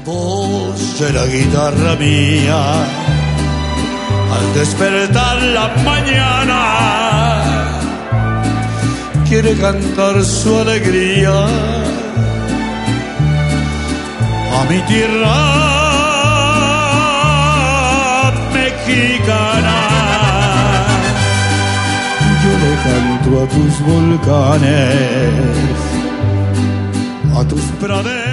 voz de la guitarra mía, al despertar la mañana, quiere cantar su alegría a mi tierra mexicana. Yo le canto a tus volcanes, a tus praderas,